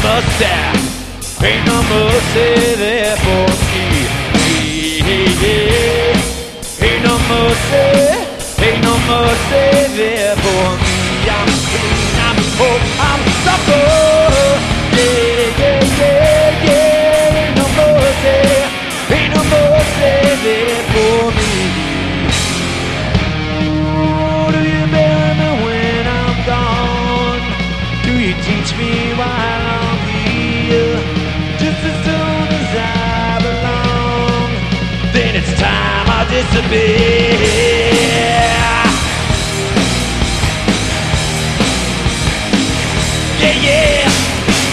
mustache. Ain't no mercy there for me. Ain't no mercy, ain't no mercy there for me. I'm clean, I'm hope, I'm a sucker. Yeah, yeah, yeah, yeah. Ain't no mercy there for me. Ooh, do you bury me when I'm gone? Do you teach me while I'm here? Just as soon as I belong, then it's time I disappear.